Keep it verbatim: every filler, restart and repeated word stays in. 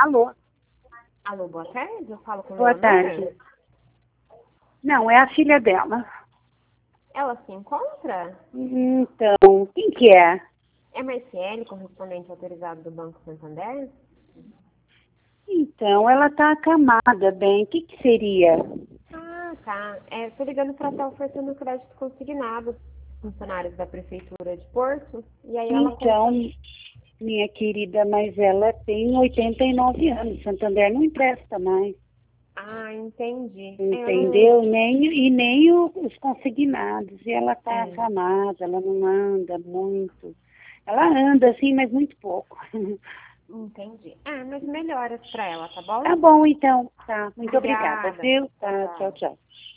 Alô? Alô, boa tarde, eu falo com a Boa Leonora. tarde. Não, é a filha dela. Ela se encontra? Então, quem que é? É Marciele, correspondente autorizado do Banco Santander? Então, ela tá acamada, bem. O que que seria? Ah, tá. É, tô ligando para estar ofertando crédito consignado funcionários da Prefeitura de Porto. E aí ela Então, conta... minha querida, mas ela tem oitenta e nove anos. Santander não empresta mais. Ah, entendi. É, eu Entendeu? não... Nem, e nem o- os consignados. E ela tá É, acamada, ela não anda muito. Ela anda, assim, mas muito pouco. entendi. Ah, mas melhoras para ela, tá bom? Tá bom, então. Tá. Muito obrigada, Obrigada. viu? Tchau, Tá, tchau, tchau. tchau.